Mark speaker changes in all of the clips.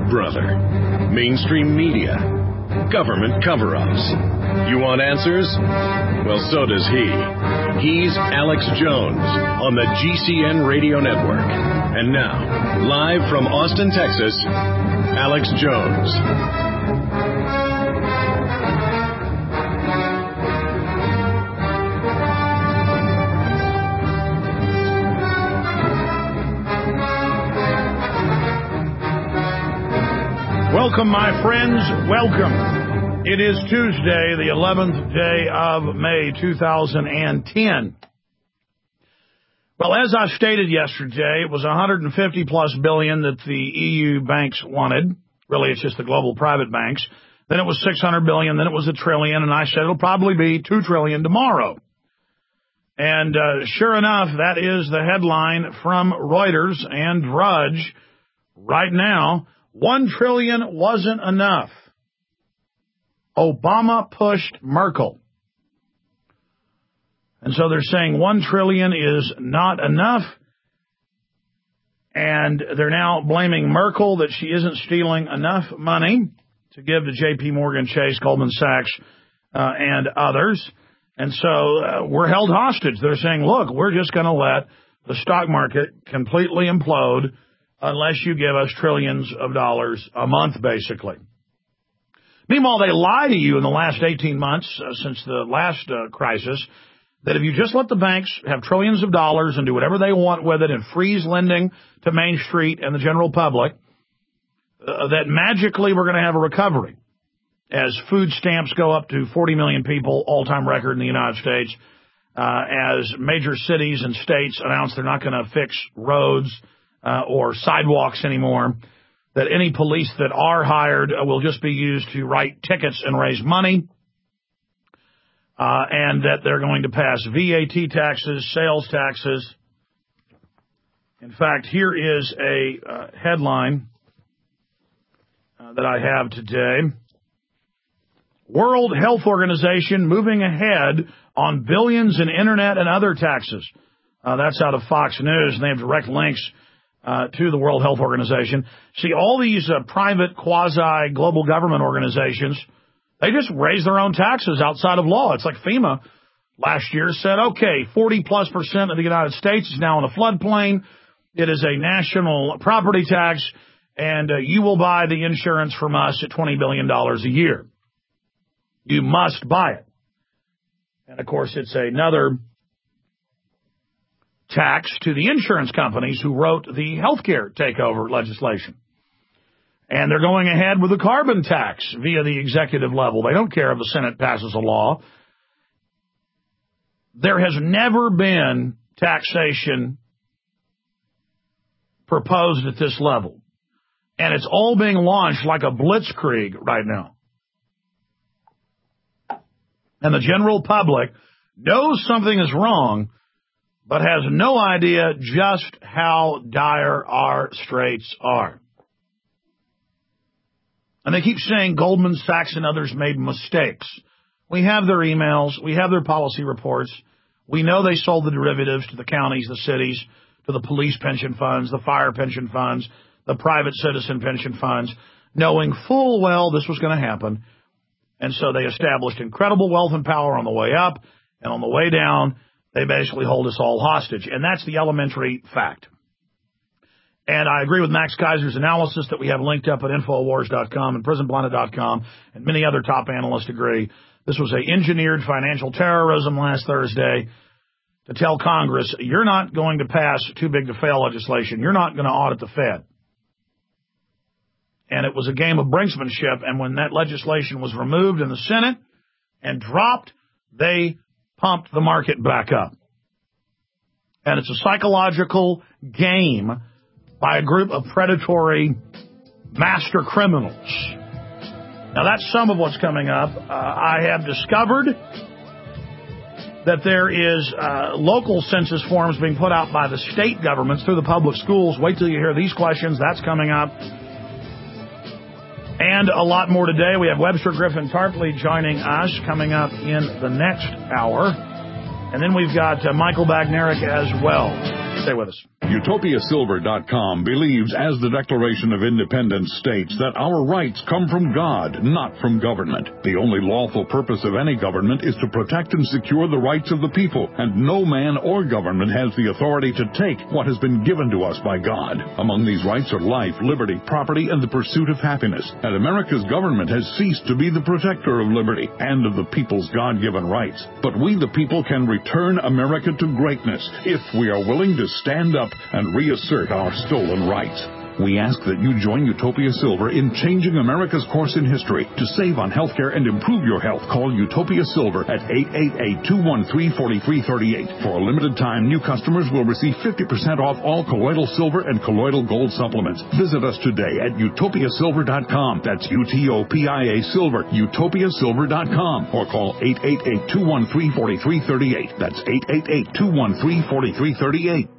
Speaker 1: brother. Mainstream media. Government cover-ups. You want answers? Well, so does he. He's Alex Jones on the GCN Radio Network. And now, live from Austin, Texas, Alex Jones.
Speaker 2: Welcome, my friends. Welcome. It is Tuesday, the 11th day of May, 2010. Well, as I stated yesterday, it was 150 plus billion that the EU banks wanted. Really, it's just the global private banks. Then it was 600 billion. Then it was $1 trillion. And I said it'll probably be $2 trillion tomorrow. And sure enough, that is the headline from Reuters and Drudge right now. 1 trillion wasn't enough. Obama pushed Merkel. And so they're saying 1 trillion is not enough. And they're now blaming Merkel that she isn't stealing enough money to give to J.P. Morgan Chase, Goldman Sachs, and others. And so we're held hostage. They're saying, look, we're just going to let the stock market completely implode unless you give us trillions of dollars a month, basically. Meanwhile, they lie to you in the last 18 months, since the last crisis, that if you just let the banks have trillions of dollars and do whatever they want with it and freeze lending to Main Street and the general public, that magically we're going to have a recovery as food stamps go up to 40 million people, all-time record in the United States, as major cities and states announce they're not going to fix roads or sidewalks anymore, that any police that are hired will just be used to write tickets and raise money, and that they're going to pass VAT taxes, sales taxes. In fact, here is a headline that I have today. World Health Organization moving ahead on billions in internet and other taxes. That's out of Fox News, and they have direct links to the World Health Organization. See, all these private quasi-global government organizations, they just raise their own taxes outside of law. It's like FEMA last year said, okay, 40+% of the United States is now in a floodplain. It is a national property tax, and you will buy the insurance from us at $20 billion a year. You must buy it. And, of course, it's another tax to the insurance companies who wrote the healthcare takeover legislation. And they're going ahead with the carbon tax via the executive level. They don't care if the Senate passes a law. There has never been taxation proposed at this level. And it's all being launched like a blitzkrieg right now. And the general public knows something is wrong, but has no idea just how dire our straits are. And they keep saying Goldman Sachs and others made mistakes. We have their emails. We have their policy reports. We know they sold the derivatives to the counties, the cities, to the police pension funds, the fire pension funds, the private citizen pension funds, knowing full well this was going to happen. And so they established incredible wealth and power on the way up, and on the way down, they basically hold us all hostage. And that's the elementary fact. And I agree with Max Kaiser's analysis that we have linked up at Infowars.com and PrisonPlanet.com, and many other top analysts agree. This was an engineered financial terrorism last Thursday to tell Congress, you're not going to pass too big to fail legislation. You're not going to audit the Fed. And it was a game of brinksmanship, and when that legislation was removed in the Senate and dropped, they pumped the market back up. And it's a psychological game by a group of predatory master criminals. Now, that's some of what's coming up. I have discovered that there is local census forms being put out by the state governments through the public schools. Wait till you hear these questions. That's coming up. And a lot more today. We have Webster Griffin Tarpley joining us coming up in the next hour. And then we've got Michael Bagnerick as well. Stay with us.
Speaker 3: UtopiaSilver.com believes, as the Declaration of Independence states, that our rights come from God, not from government. The only lawful purpose of any government is to protect and secure the rights of the people, and no man or government has the authority to take what has been given to us by God. Among these rights are life, liberty, property, and the pursuit of happiness. And America's government has ceased to be the protector of liberty and of the people's God-given rights. But we, the people, can return America to greatness if we are willing to stand up and reassert our stolen rights. We ask that you join Utopia Silver in changing America's course in history. To save on health care and improve your health, call Utopia Silver at 888-213-4338. For a limited time, new customers will receive 50% off all colloidal silver and colloidal gold supplements. Visit us today at utopiasilver.com. That's UTOPIA Silver, utopiasilver.com. Or call 888-213-4338. That's 888-213-4338.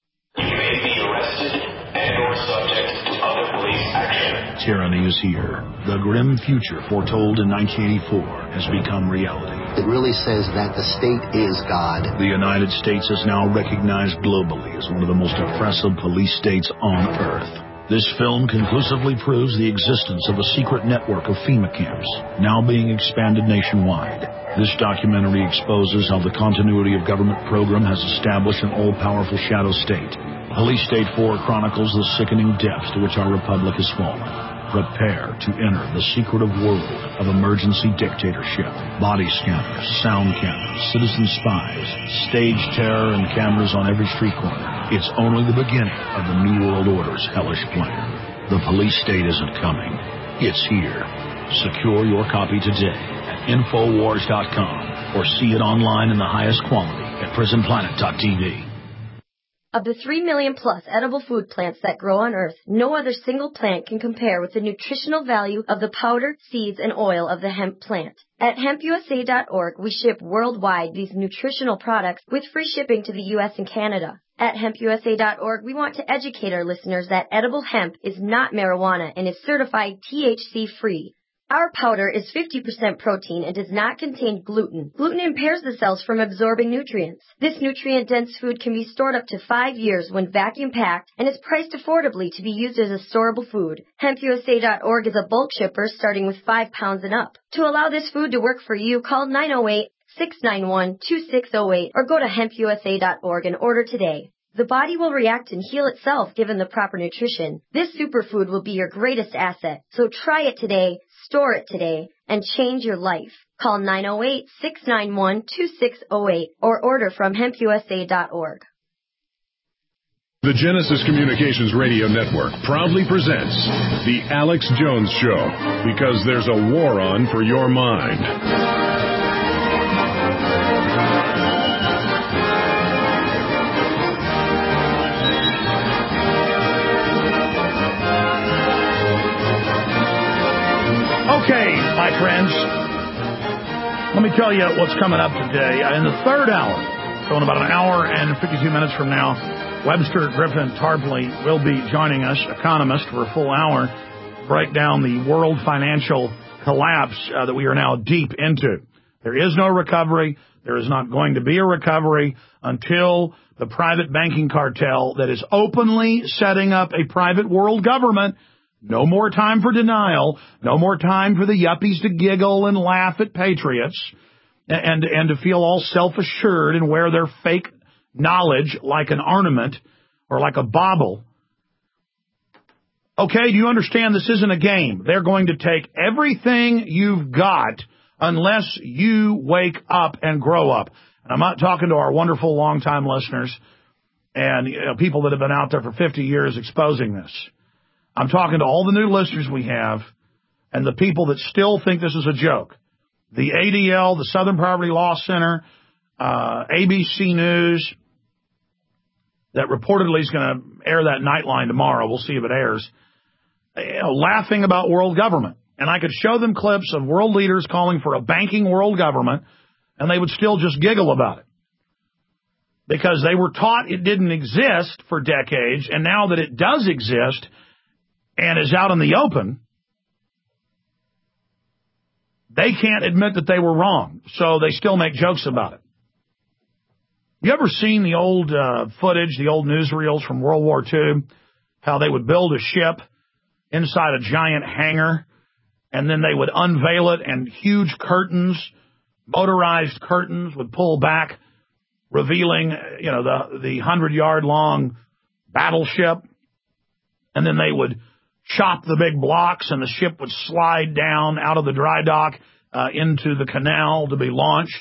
Speaker 2: Tyranny is here. The grim future foretold in 1984 has become reality.
Speaker 4: It really says that the state is God.
Speaker 2: The United States is now recognized globally as one of the most oppressive police states on earth. This film conclusively proves the existence of a secret network of FEMA camps, now being expanded nationwide. This documentary exposes how the continuity of government program has established an all-powerful shadow state. Police State 4 chronicles the sickening depths to which our republic has fallen. Prepare to enter the secretive world of emergency dictatorship. Body scanners, sound cameras, citizen spies, stage terror, and cameras on every street corner. It's only the beginning of the New World Order's hellish plan. The police state isn't coming. It's here. Secure your copy today at Infowars.com or see it online in the highest quality at PrisonPlanet.tv.
Speaker 5: Of the 3 million plus edible food plants that grow on Earth, no other single plant can compare with the nutritional value of the powder, seeds, and oil of the hemp plant. At HempUSA.org, we ship worldwide these nutritional products with free shipping to the U.S. and Canada. At HempUSA.org, we want to educate our listeners that edible hemp is not marijuana and is certified THC-free. Our powder is 50% protein and does not contain gluten. Gluten impairs the cells from absorbing nutrients. This nutrient-dense food can be stored up to 5 years when vacuum-packed and is priced affordably to be used as a storable food. HempUSA.org is a bulk shipper starting with 5 pounds and up. To allow this food to work for you, call 908-691-2608 or go to HempUSA.org and order today. The body will react and heal itself given the proper nutrition. This superfood will be your greatest asset. So try it today, store it today, and change your life. Call 908-691-2608 or order from HempUSA.org.
Speaker 1: The Genesis Communications Radio Network proudly presents The Alex Jones Show, because there's a war on for your mind.
Speaker 2: Okay, my friends, let me tell you what's coming up today. In the third hour, so in about an hour and 52 minutes from now, Webster Griffin Tarpley will be joining us, economist, for a full hour, break down the world financial collapse that we are now deep into. There is no recovery. There is not going to be a recovery until the private banking cartel that is openly setting up a private world government. No more time for denial. No more time for the yuppies to giggle and laugh at patriots and to feel all self-assured and wear their fake knowledge like an ornament or like a bauble. Okay, do you understand this isn't a game? They're going to take everything you've got unless you wake up and grow up. And I'm not talking to our wonderful longtime listeners and people that have been out there for 50 years exposing this. I'm talking to all the new listeners we have and the people that still think this is a joke. The ADL, the Southern Poverty Law Center, ABC News, that reportedly is going to air that Nightline tomorrow. We'll see if it airs. Laughing about world government. And I could show them clips of world leaders calling for a banking world government, and they would still just giggle about it. Because they were taught it didn't exist for decades, and now that it does exist and is out in the open, they can't admit that they were wrong, so they still make jokes about it. You ever seen the old footage, the old newsreels from World War II, how they would build a ship inside a giant hangar, and then they would unveil it, and huge curtains, motorized curtains, would pull back, revealing, the 100-yard-long battleship, and then they would chop the big blocks, and the ship would slide down out of the dry dock into the canal to be launched.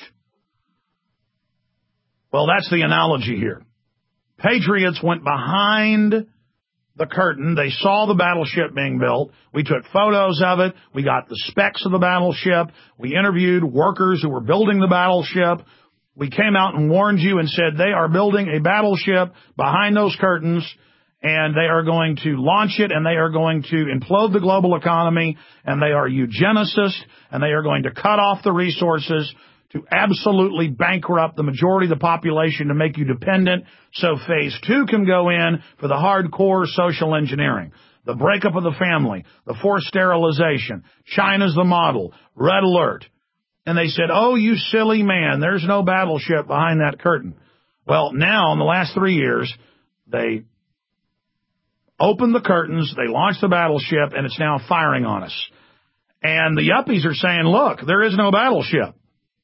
Speaker 2: Well, that's the analogy here. Patriots went behind the curtain. They saw the battleship being built. We took photos of it. We got the specs of the battleship. We interviewed workers who were building the battleship. We came out and warned you and said they are building a battleship behind those curtains, and they are going to launch it, and they are going to implode the global economy, and they are eugenicists, and they are going to cut off the resources to absolutely bankrupt the majority of the population to make you dependent so phase 2 can go in for the hardcore social engineering, the breakup of the family, the forced sterilization. China's the model. Red alert. And they said, oh, you silly man, there's no battleship behind that curtain. Well, now, in the last 3 years, they opened the curtains, they launched the battleship, and it's now firing on us. And the yuppies are saying, look, there is no battleship.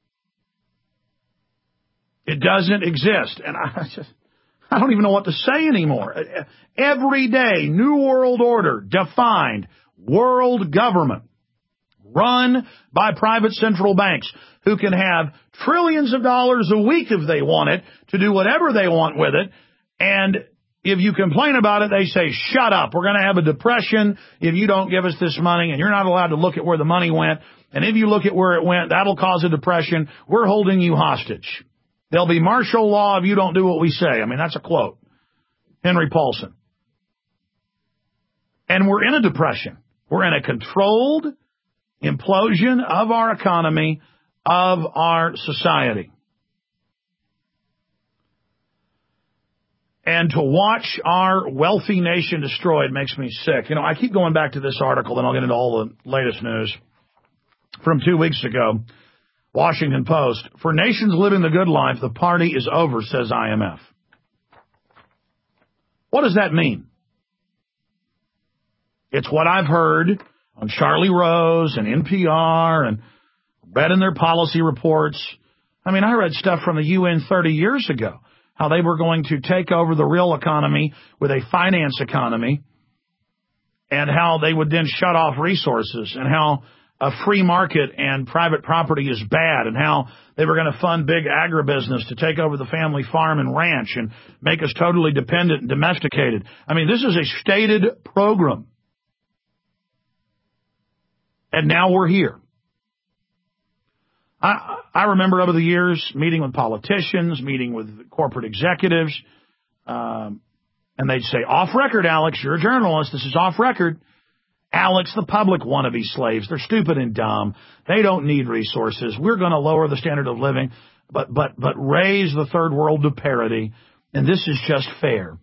Speaker 2: It doesn't exist. And I don't even know what to say anymore. Every day, New World Order, defined, world government, run by private central banks who can have trillions of dollars a week if they want it, to do whatever they want with it. And if you complain about it, they say, shut up. We're going to have a depression if you don't give us this money, and you're not allowed to look at where the money went. And if you look at where it went, that'll cause a depression. We're holding you hostage. There'll be martial law if you don't do what we say. I mean, that's a quote. Henry Paulson. And we're in a depression. We're in a controlled implosion of our economy, of our society. And to watch our wealthy nation destroyed makes me sick. I keep going back to this article, then I'll get into all the latest news. From 2 weeks ago, Washington Post, for nations living the good life, the party is over, says IMF. What does that mean? It's what I've heard on Charlie Rose and NPR and read in their policy reports. I mean, I read stuff from the UN 30 years ago, how they were going to take over the real economy with a finance economy, and how they would then shut off resources, and how a free market and private property is bad, and how they were going to fund big agribusiness to take over the family farm and ranch and make us totally dependent and domesticated. I mean, this is a stated program. And now we're here. I remember over the years meeting with politicians, meeting with corporate executives, and they'd say, off record, Alex, you're a journalist, this is off record. Alex, the public want to be slaves. They're stupid and dumb. They don't need resources. We're going to lower the standard of living, but raise the third world to parity, and this is just fair.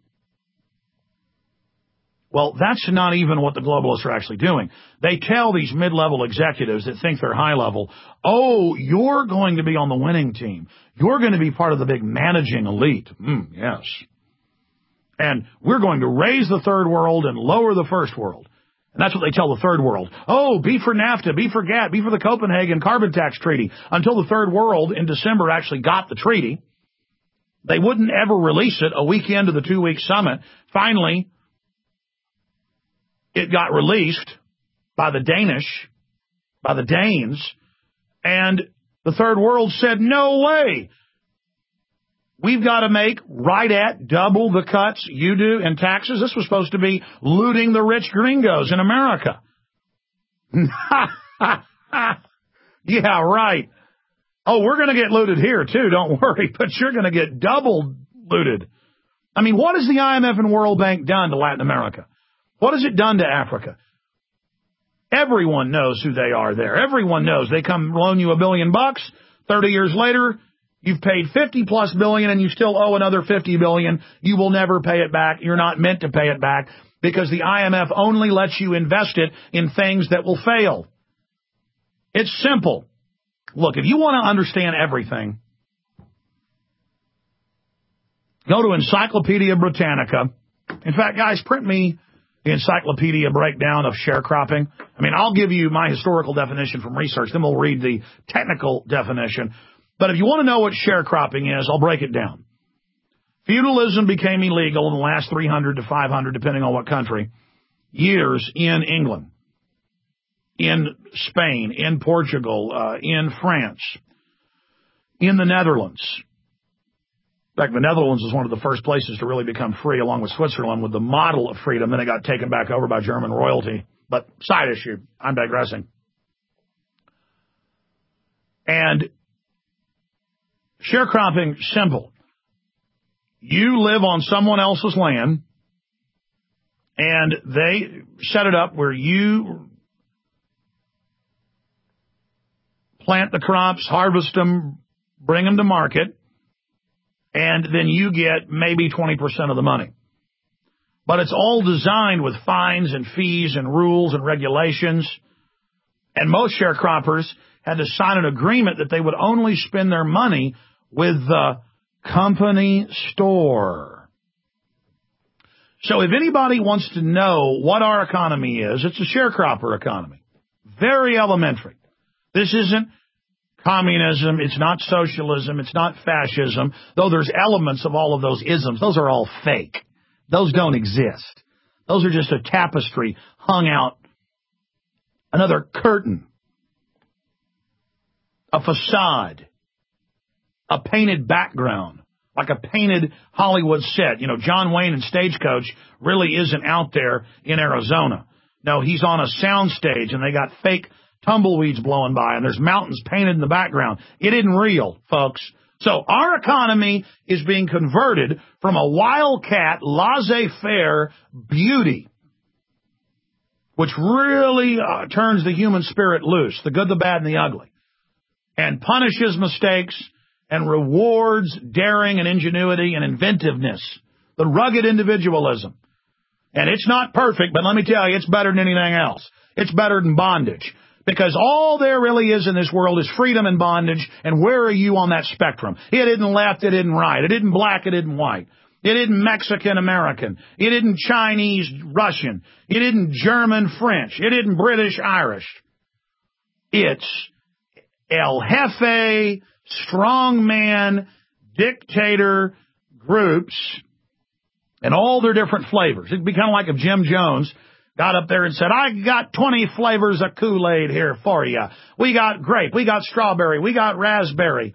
Speaker 2: Well, that's not even what the globalists are actually doing. They tell these mid-level executives that think they're high-level, oh, you're going to be on the winning team. You're going to be part of the big managing elite. Yes. And we're going to raise the third world and lower the first world. And that's what they tell the third world. Oh, be for NAFTA, be for GATT, be for the Copenhagen Carbon Tax Treaty. Until the third world in December actually got the treaty. They wouldn't ever release it a week into the 2-week summit. Finally, it got released by the Danes, and the third world said, no way. We've got to make right at double the cuts you do in taxes. This was supposed to be looting the rich gringos in America. Yeah, right. Oh, we're going to get looted here, too. Don't worry. But you're going to get double looted. I mean, what has the IMF and World Bank done to Latin America? What has it done to Africa? Everyone knows who they are there. Everyone knows they come loan you $1 billion. 30 years later, you've paid $50+ billion and you still owe another $50 billion. You will never pay it back. You're not meant to pay it back because the IMF only lets you invest it in things that will fail. It's simple. Look, if you want to understand everything, Go to Encyclopedia Britannica. In fact, guys, print me the encyclopedia breakdown of sharecropping. I mean, I'll give you my historical definition from research, then we'll read the technical definition. But if you want to know what sharecropping is, I'll break it down. Feudalism became illegal in the last 300 to 500, depending on what country, years in England, in Spain, in Portugal, in France, in the Netherlands. In fact, the Netherlands was one of the first places to really become free, along with Switzerland, with the model of freedom. Then it got taken back over by German royalty. But side issue, I'm digressing. And sharecropping, simple. You live on someone else's land, and they set it up where you plant the crops, harvest them, bring them to market, and then you get maybe 20% of the money. But it's all designed with fines and fees and rules and regulations. And most sharecroppers had to sign an agreement that they would only spend their money with the company store. So if anybody wants to know what our economy is, it's a sharecropper economy. Very elementary. This isn't communism, it's not socialism, it's not fascism, though there's elements of all of those isms. Those are all fake. Those don't exist. Those are just a tapestry hung out, another curtain, a facade, a painted background, like a painted Hollywood set. You know, John Wayne and Stagecoach really isn't out there in Arizona. No, he's on a sound stage, and they got fake tumbleweeds blowing by, and there's mountains painted in the background. It isn't real, folks. So our economy is being converted from a wildcat, laissez-faire beauty, which really turns the human spirit loose, the good, the bad, and the ugly, and punishes mistakes and rewards daring and ingenuity and inventiveness, the rugged individualism. And it's not perfect, but let me tell you, it's better than anything else. It's better than bondage. Because all there really is in this world is freedom and bondage, and where are you on that spectrum? It isn't left, it isn't right, it isn't black, it isn't white, it isn't Mexican-American, it isn't Chinese-Russian, it isn't German-French, it isn't British-Irish. It's El Jefe, strongman, dictator groups, and all their different flavors. It'd be kind of like if Jim Jones got up there and said, I got 20 flavors of Kool-Aid here for you. We got grape, we got strawberry, we got raspberry.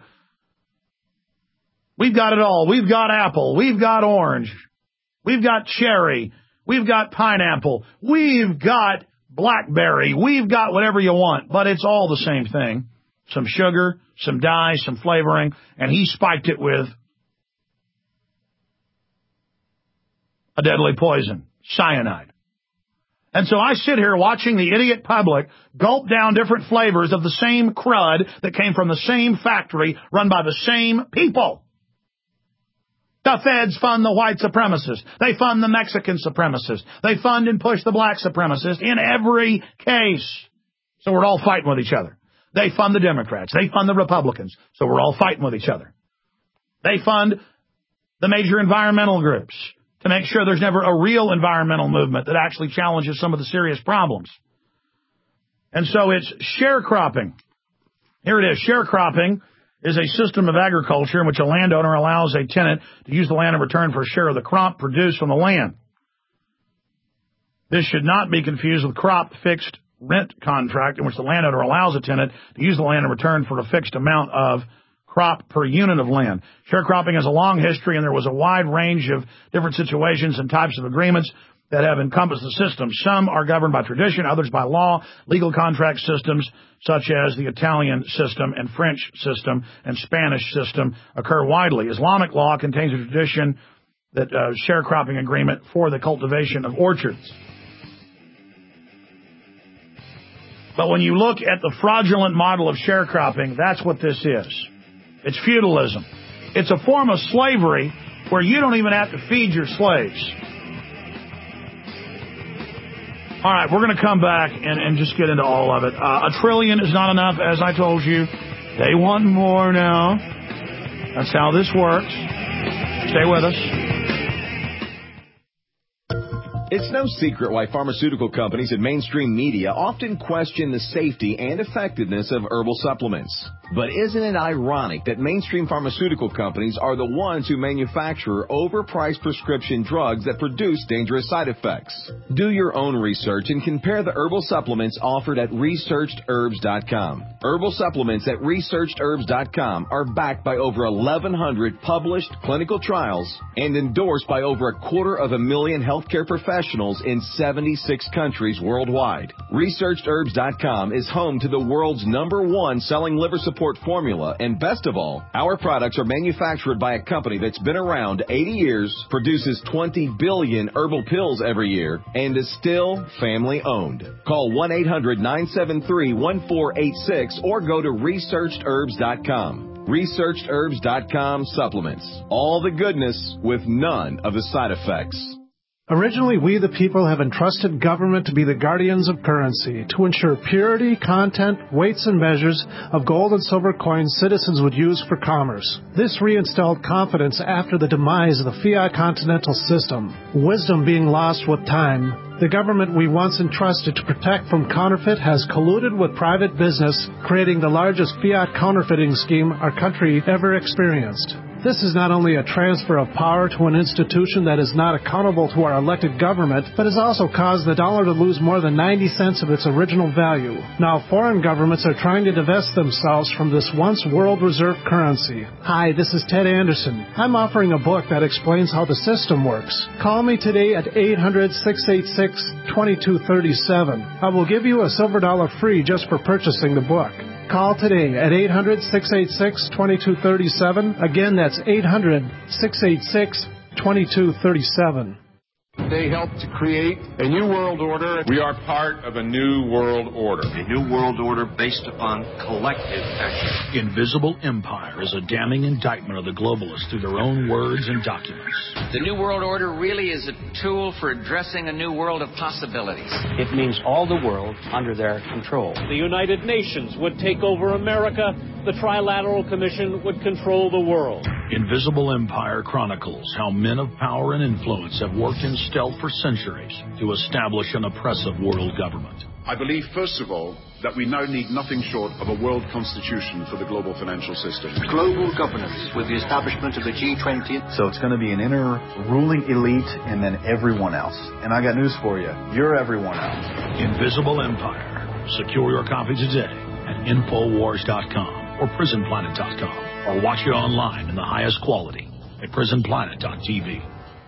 Speaker 2: We've got it all. We've got apple, we've got orange, we've got cherry, we've got pineapple, we've got blackberry, we've got whatever you want, but it's all the same thing. Some sugar, some dye, some flavoring, and he spiked it with a deadly poison, cyanide. And so I sit here watching the idiot public gulp down different flavors of the same crud that came from the same factory run by the same people. The feds fund the white supremacists. They fund the Mexican supremacists. They fund and push the black supremacists in every case. So we're all fighting with each other. They fund the Democrats. They fund the Republicans. So we're all fighting with each other. They fund the major environmental groups to make sure there's never a real environmental movement that actually challenges some of the serious problems. And so it's sharecropping. Here it is. Sharecropping is a system of agriculture in which a landowner allows a tenant to use the land in return for a share of the crop produced from the land. This should not be confused with crop fixed rent contract, in which the landowner allows a tenant to use the land in return for a fixed amount of crop per unit of land. Sharecropping has a long history, and there was a wide range of different situations and types of agreements that have encompassed the system. Some are governed by tradition, others by law. Legal contract systems, such as the Italian system and French system and Spanish system, occur widely. Islamic law contains a tradition that sharecropping agreement for the cultivation of orchards. But when you look at the fraudulent model of sharecropping, that's what this is. It's feudalism. It's a form of slavery where you don't even have to feed your slaves. All right, we're going to come back and just get into all of it. $1 trillion is not enough, as I told you. They want more now. That's how this works. Stay with us.
Speaker 6: It's no secret why pharmaceutical companies and mainstream media often question the safety and effectiveness of herbal supplements. But isn't it ironic that mainstream pharmaceutical companies are the ones who manufacture overpriced prescription drugs that produce dangerous side effects? Do your own research and compare the herbal supplements offered at ResearchedHerbs.com. Herbal supplements at ResearchedHerbs.com are backed by over 1,100 published clinical trials and endorsed by over 250,000 healthcare professionals in 76 countries worldwide. ResearchedHerbs.com is home to the world's #1 selling liver support formula, and best of all, our products are manufactured by a company that's been around 80 years, produces 20 billion herbal pills every year, and is still family-owned. Call 1-800-973-1486 or go to ResearchedHerbs.com. ResearchedHerbs.com supplements. All the goodness with none of the side effects.
Speaker 7: Originally, we the people have entrusted government to be the guardians of currency, to ensure purity, content, weights, and measures of gold and silver coins citizens would use for commerce. This reinstalled confidence after the demise of the fiat continental system, wisdom being lost with time. The government we once entrusted to protect from counterfeit has colluded with private business, creating the largest fiat counterfeiting scheme our country ever experienced. This is not only a transfer of power to an institution that is not accountable to our elected government, but has also caused the dollar to lose more than 90 cents of its original value. Now foreign governments are trying to divest themselves from this once world reserve currency. Hi, this is Ted Anderson. I'm offering a book that explains how the system works. Call me today at 800-686-2237. I will give you a silver dollar free just for purchasing the book. Call today at 800-686-2237. Again, that's 800-686-2237.
Speaker 8: They helped to create a new world order. We are part of a new world order.
Speaker 9: A new world order based upon collective action.
Speaker 2: Invisible Empire is a damning indictment of the globalists through their own words and documents.
Speaker 9: The new world order really is a tool for addressing a new world of possibilities.
Speaker 10: It means all the world under their control.
Speaker 11: The United Nations would take over America. The Trilateral Commission would control the world.
Speaker 2: Invisible Empire chronicles how men of power and influence have worked in stealth for centuries to establish an oppressive world government.
Speaker 12: I believe, first of all, that we now need nothing short of a world constitution for the global financial system.
Speaker 13: Global governance with the establishment of the G20.
Speaker 14: So it's going to be an inner ruling elite and then everyone else. And I got news for you. You're everyone else.
Speaker 2: Invisible Empire. Secure your copy today at Infowars.com or PrisonPlanet.com, or watch it online in the highest quality at PrisonPlanet.tv.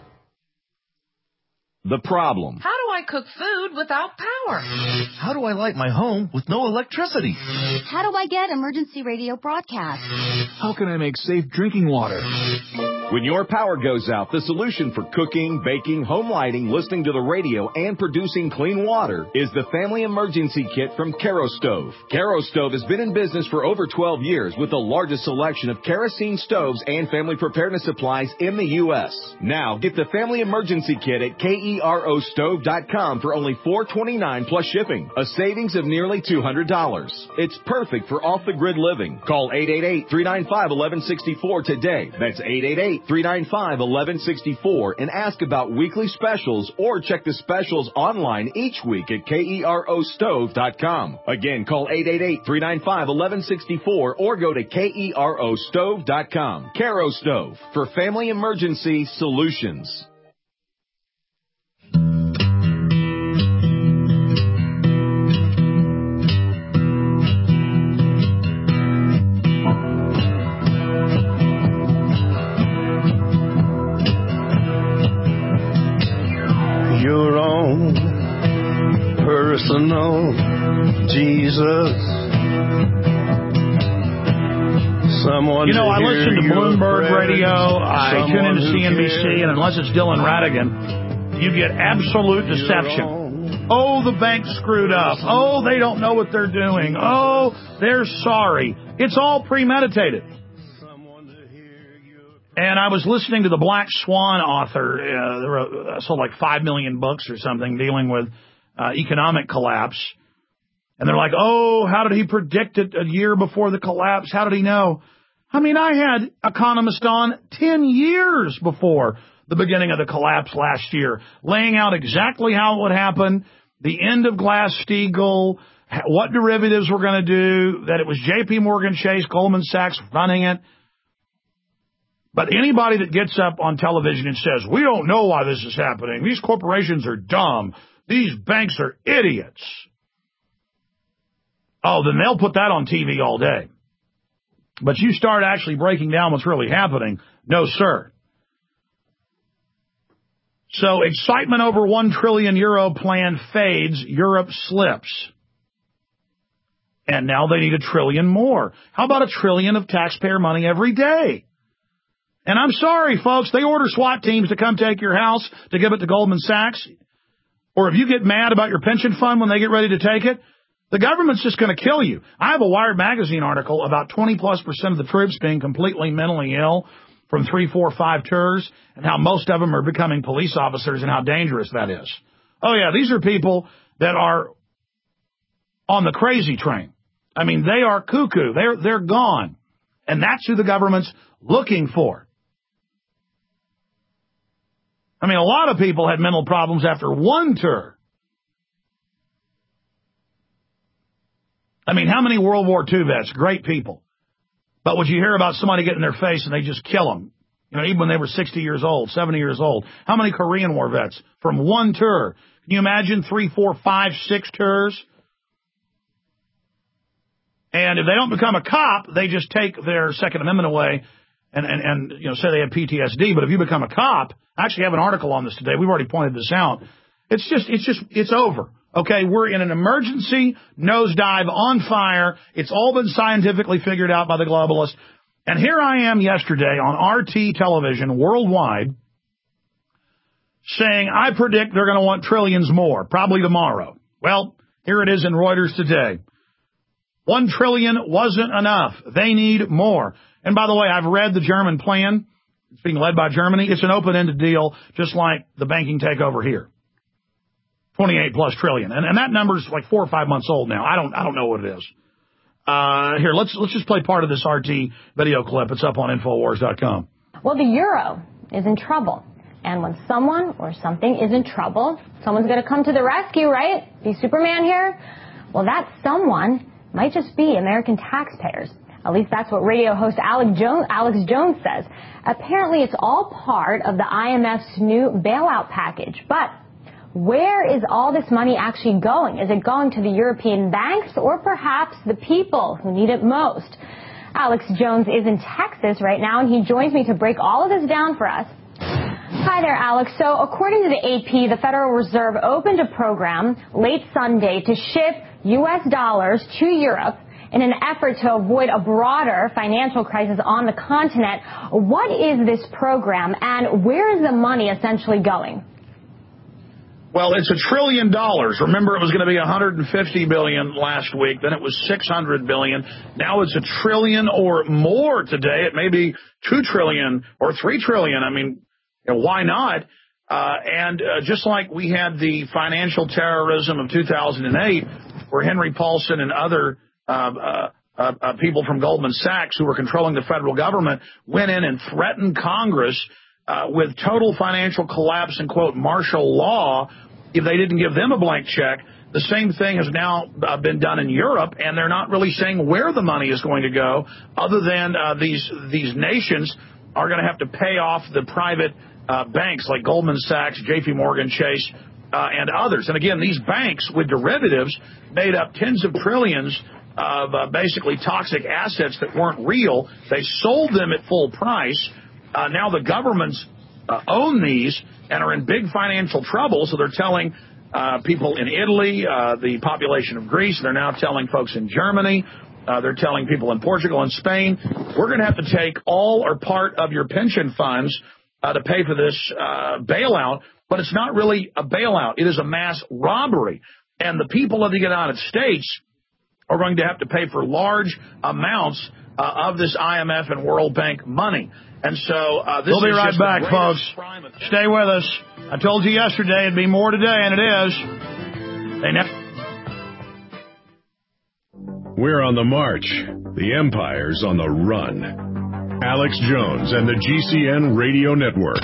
Speaker 6: The problem.
Speaker 15: How do I cook food without power?
Speaker 16: How do I light my home with no electricity?
Speaker 17: How do I get emergency radio broadcasts?
Speaker 16: How can I make safe drinking water?
Speaker 6: When your power goes out, the solution for cooking, baking, home lighting, listening to the radio, and producing clean water is the Family Emergency Kit from Kerastove. Kerastove has been in business for over 12 years with the largest selection of kerosene stoves and family preparedness supplies in the U.S. Now, get the Family Emergency Kit at KEROstove.com for only $4.29 plus shipping, a savings of nearly $200. It's perfect for off-the-grid living. Call 888-395-1164 today. That's 888-395-1164 and ask about weekly specials or check the specials online each week at KEROstove.com. Again, call 888-395-1164 or go to KEROstove.com. Kerastove for family emergency solutions.
Speaker 18: Your own personal Jesus. Someone
Speaker 2: you know, I listen to Bloomberg Radio, I tune into CNBC, and unless it's Dylan Ratigan, you get absolute deception. Oh, the bank screwed up. Oh, they don't know what they're doing. Oh, they're sorry. It's all premeditated. And I was listening to the Black Swan author, sold like 5 million books or something, dealing with economic collapse. And they're like, oh, how did he predict it a year before the collapse? How did he know? I mean, I had economists on 10 years before the beginning of the collapse last year, laying out exactly how it would happen, the end of Glass-Steagall, what derivatives were going to do, that it was J.P. Morgan Chase, Goldman Sachs running it. But anybody that gets up on television and says, we don't know why this is happening, these corporations are dumb, these banks are idiots, oh, then they'll put that on TV all day. But you start actually breaking down what's really happening, no, sir. So excitement over €1 trillion plan fades, Europe slips. And now they need $1 trillion more. How about $1 trillion of taxpayer money every day? And I'm sorry, folks, they order SWAT teams to come take your house to give it to Goldman Sachs. Or if you get mad about your pension fund when they get ready to take it, the government's just going to kill you. I have a Wired magazine article about 20+% of the troops being completely mentally ill from 3, 4, 5 tours, and how most of them are becoming police officers and how dangerous that is. Oh, yeah, these are people that are on the crazy train. I mean, they are cuckoo. They're gone. And that's who the government's looking for. I mean, a lot of people had mental problems after 1 tour. I mean, how many World War II vets? Great people. But would you hear about somebody getting in their face and they just kill them? You know, even when they were 60 years old, 70 years old. How many Korean War vets from 1 tour? Can you imagine 3, 4, 5, 6 tours? And if they don't become a cop, they just take their Second Amendment away and you know, say they have PTSD. But if you become a cop, I actually have an article on this today. We've already pointed this out. It's over. Okay, we're in an emergency nosedive on fire. It's all been scientifically figured out by the globalists. And here I am yesterday on RT television worldwide saying, I predict they're going to want trillions more, probably tomorrow. Well, here it is in Reuters today. $1 trillion wasn't enough. They need more. And by the way, I've read the German plan. It's being led by Germany. It's an open-ended deal, just like the banking takeover here. 28+ trillion. And that number's like 4 or 5 months old now. I don't know what it is. Here, let's just play part of this RT video clip. It's up on Infowars.com.
Speaker 19: Well, the euro is in trouble. And when someone or something is in trouble, someone's going to come to the rescue, right? Be Superman here? Well, that someone might just be American taxpayers. At least that's what radio host Alex Jones says. Apparently, it's all part of the IMF's new bailout package. But where is all this money actually going? Is it going to the European banks or perhaps the people who need it most? Alex Jones is in Texas right now, and he joins me to break all of this down for us. Hi there, Alex. So according to the AP, the Federal Reserve opened a program late Sunday to ship U.S. dollars to Europe in an effort to avoid a broader financial crisis on the continent. What is this program, and where is the money essentially going?
Speaker 2: Well, it's $1 trillion. Remember, it was going to be $150 billion last week. Then it was $600 billion. Now it's $1 trillion or more today. It may be $2 trillion or $3 trillion. I mean, you know, why not? Just like we had the financial terrorism of 2008, where Henry Paulson and other people from Goldman Sachs who were controlling the federal government went in and threatened Congress with total financial collapse and, quote, martial law if they didn't give them a blank check. The same thing has now been done in Europe, and they're not really saying where the money is going to go, other than these nations are going to have to pay off the private banks like Goldman Sachs, J.P. Morgan Chase, and others. And again, these banks with derivatives made up tens of trillions of basically toxic assets that weren't real. They sold them at full price. Now the governments own these and are in big financial trouble, so they're telling people in Italy, the population of Greece, they're now telling folks in Germany, they're telling people in Portugal and Spain, we're going to have to take all or part of your pension funds to pay for this bailout, but it's not really a bailout. It is a mass robbery, and the people of the United States are going to have to pay for large amounts of this IMF and World Bank money. And so this we'll be right back, folks. Stay with us. I told you yesterday it'd be more today, and it is.
Speaker 1: We're on the march. The empire's on the run. Alex Jones and the GCN Radio Network.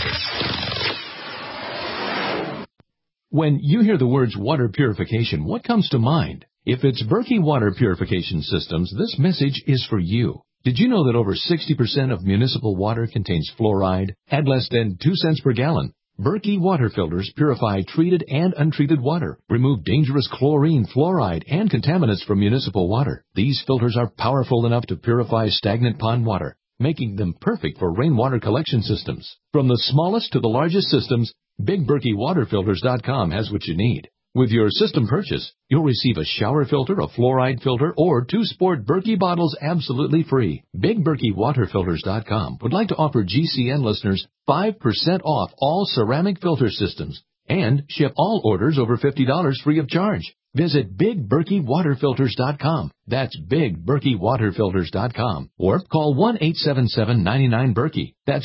Speaker 20: When you hear the words water purification, what comes to mind? If it's Berkey Water Purification Systems, this message is for you. Did you know that over 60% of municipal water contains fluoride at less than 2 cents per gallon? Berkey water filters purify treated and untreated water, remove dangerous chlorine, fluoride, and contaminants from municipal water. These filters are powerful enough to purify stagnant pond water, making them perfect for rainwater collection systems. From the smallest to the largest systems, BigBerkeyWaterFilters.com has what you need. With your system purchase, you'll receive a shower filter, a fluoride filter, or 2 sport Berkey bottles absolutely free. BigBerkeyWaterFilters.com would like to offer GCN listeners 5% off all ceramic filter systems and ship all orders over $50 free of charge. Visit BigBerkeyWaterFilters.com. That's BigBerkeyWaterFilters.com. Or call 1-877-99-BERKEY. That's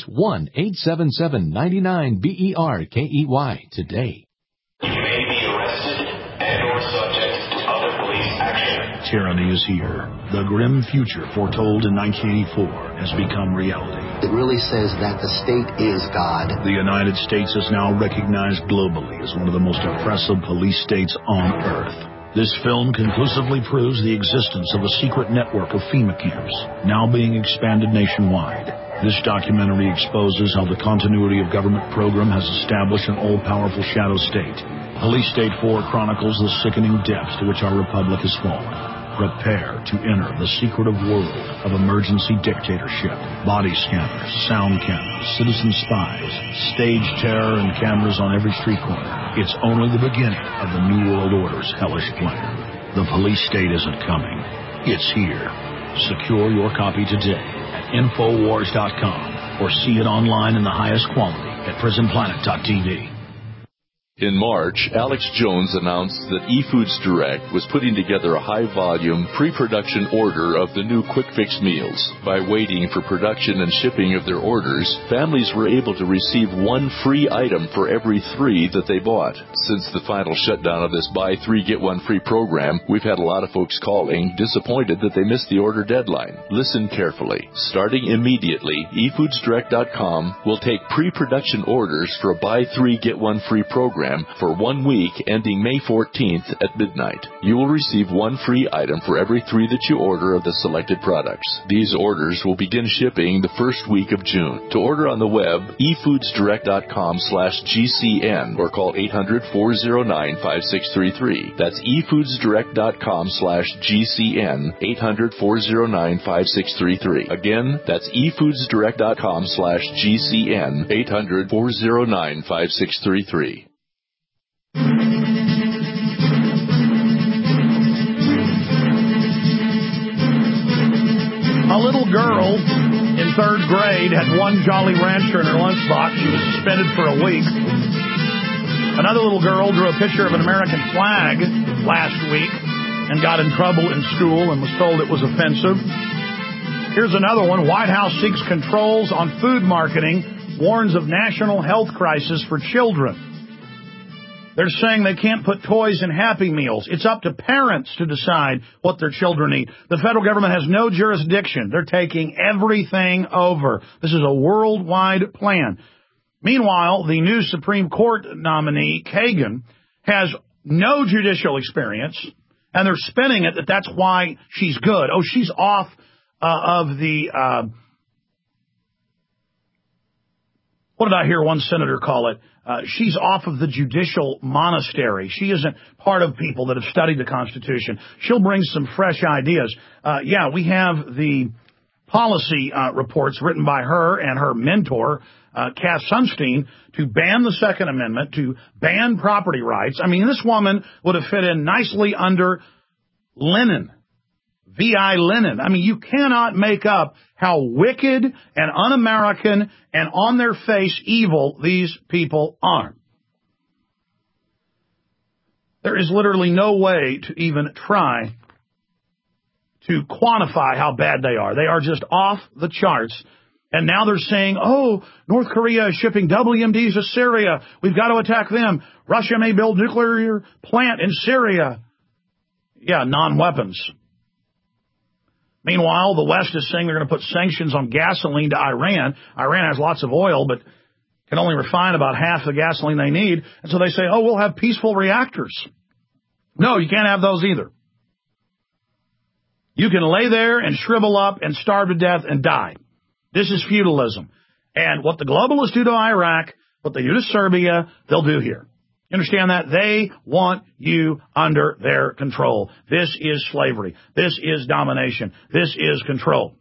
Speaker 20: 1-877-99-BERKEY today.
Speaker 21: Tyranny is here. The grim future foretold in 1984 has become reality.
Speaker 4: It really says that the state is God.
Speaker 21: The United States is now recognized globally as one of the most oppressive police states on earth. This film conclusively proves the existence of a secret network of FEMA camps, now being expanded nationwide. This documentary exposes how the continuity of government program has established an all-powerful shadow state. Police State 4 chronicles the sickening depths to which our republic has fallen. Prepare to enter the secretive world of emergency dictatorship. Body scanners, sound cameras, citizen spies, stage terror, and cameras on every street corner. It's only the beginning of the New World Order's hellish plan. The police state isn't coming. It's here. Secure your copy today at Infowars.com or see it online in the highest quality at PrisonPlanet.tv.
Speaker 22: In March, Alex Jones announced that eFoods Direct was putting together a high-volume, pre-production order of the new Quick Fix meals. By waiting for production and shipping of their orders, families were able to receive 1 free item for every 3 that they bought. Since the final shutdown of this buy 3 get 1 free program, we've had a lot of folks calling, disappointed that they missed the order deadline. Listen carefully. Starting immediately, eFoodsDirect.com will take pre-production orders for a buy 3 get 1 free program for 1 week ending May 14th at midnight. You will receive 1 free item for every 3 that you order of the selected products. These orders will begin shipping the first week of June. To order on the web, efoodsdirect.com/GCN or call 800-409-5633. That's efoodsdirect.com/GCN, 800-409-5633. Again, that's efoodsdirect.com/GCN, 800-409-5633.
Speaker 2: A little girl in 3rd grade had 1 Jolly Rancher in her lunchbox. She was suspended for a week. Another little girl drew a picture of an American flag last week and got in trouble in school and was told it was offensive. Here's another one. White House seeks controls on food marketing, warns of national health crisis for children. They're saying they can't put toys in Happy Meals. It's up to parents to decide what their children eat. The federal government has no jurisdiction. They're taking everything over. This is a worldwide plan. Meanwhile, the new Supreme Court nominee, Kagan, has no judicial experience, and they're spinning it that that's why she's good. Oh, she's off of the... what did I hear one senator call it? She's off of the judicial monastery. She isn't part of people that have studied the Constitution. She'll bring some fresh ideas. We have the policy reports written by her and her mentor, Cass Sunstein, to ban the Second Amendment, to ban property rights. I mean, this woman would have fit in nicely under Lenin. V.I. Lenin. I mean, you cannot make up how wicked and un-American and on their face evil these people are. There is literally no way to even try to quantify how bad they are. They are just off the charts. And now they're saying, oh, North Korea is shipping WMDs to Syria. We've got to attack them. Russia may build nuclear plant in Syria. Yeah, non-weapons. Meanwhile, the West is saying they're going to put sanctions on gasoline to Iran. Iran has lots of oil, but can only refine about half the gasoline they need. And so they say, oh, we'll have peaceful reactors. No, you can't have those either. You can lay there and shrivel up and starve to death and die. This is feudalism. And what the globalists do to Iraq, what they do to Serbia, they'll do here. You understand that? They want you under their control. This is slavery. This is domination. This is control.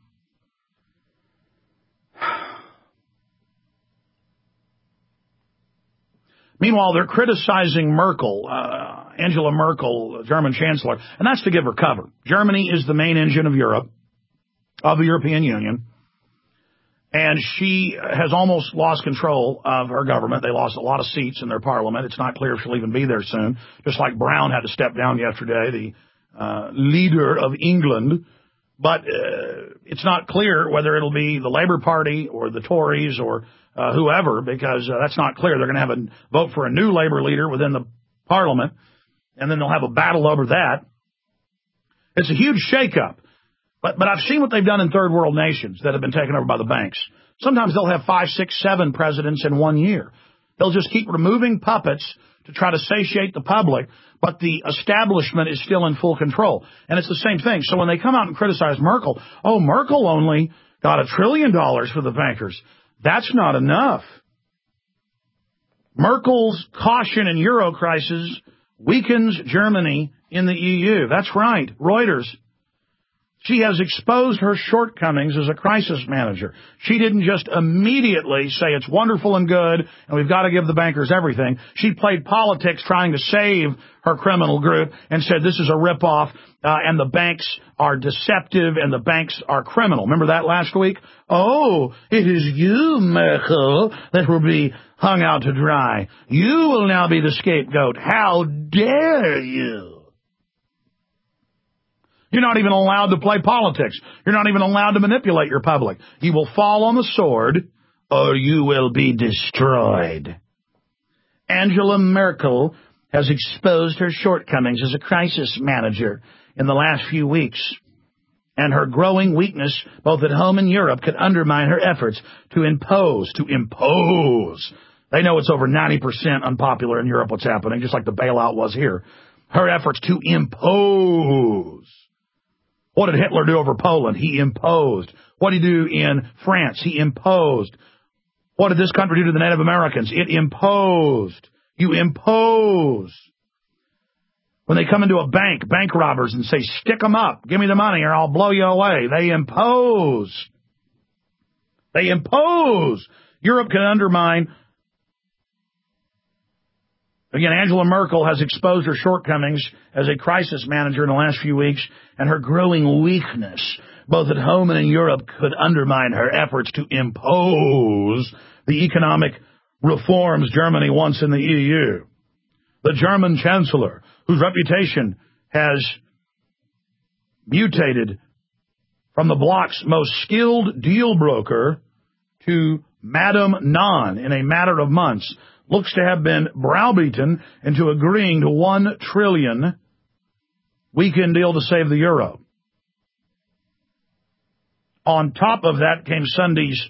Speaker 2: Meanwhile, they're criticizing Merkel, Angela Merkel, German Chancellor, and that's to give her cover. Germany is the main engine of Europe, of the European Union, and she has almost lost control of her government. They lost a lot of seats in their parliament. It's not clear if she'll even be there soon, just like Brown had to step down yesterday, the leader of England. But it's not clear whether it'll be the Labour Party or the Tories or whoever, because that's not clear. They're going to have a vote for a new Labour leader within the Parliament, and then they'll have a battle over that. It's a huge shakeup. But I've seen what they've done in third world nations that have been taken over by the banks. Sometimes they'll have 5, 6, 7 presidents in 1 year. They'll just keep removing puppets to try to satiate the public, but the establishment is still in full control. And it's the same thing. So when they come out and criticize Merkel, oh, Merkel only got $1 trillion for the bankers. That's not enough. Merkel's caution in Euro crisis weakens Germany in the EU. That's right. Reuters. She has exposed her shortcomings as a crisis manager. She didn't just immediately say it's wonderful and good and we've got to give the bankers everything. She played politics trying to save her criminal group and said this is a ripoff and the banks are deceptive and the banks are criminal. Remember that last week? Oh, it is you, Merkel, that will be hung out to dry. You will now be the scapegoat. How dare you? You're not even allowed to play politics. You're not even allowed to manipulate your public. You will fall on the sword or you will be destroyed. Angela Merkel has exposed her shortcomings as a crisis manager in the last few weeks. And her growing weakness, both at home and Europe, could undermine her efforts to impose. They know it's over 90% unpopular in Europe what's happening, just like the bailout was here. Her efforts to impose. What did Hitler do over Poland? He imposed. What did he do in France? He imposed. What did this country do to the Native Americans? It imposed. You impose. When they come into a bank robbers, and say, stick them up, give me the money or I'll blow you away. They impose. They impose. Europe can undermine. Again, Angela Merkel has exposed her shortcomings as a crisis manager in the last few weeks, and her growing weakness, both at home and in Europe, could undermine her efforts to impose the economic reforms Germany wants in the EU. The German Chancellor, whose reputation has mutated from the bloc's most skilled deal broker to Madame Non in a matter of months, looks to have been browbeaten into agreeing to $1 trillion weekend deal to save the euro. On top of that came Sunday's